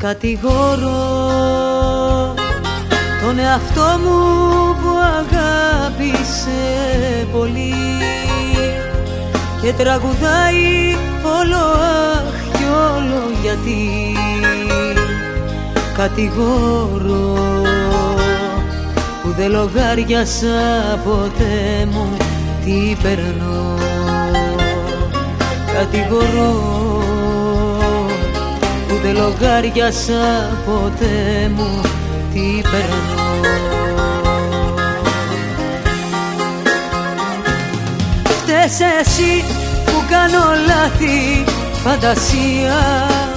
Κατηγορώ τον εαυτό μου που αγάπησε πολύ και τραγουδάει όλο αχ κι όλο γιατί. Κατηγορώ που δεν λογάριασα ποτέ μου τι περνώ. Κατηγορώ που δεν λογάριασα ποτέ μου τι περνώ. Φταίς εσύ που κάνω λάθη φαντασία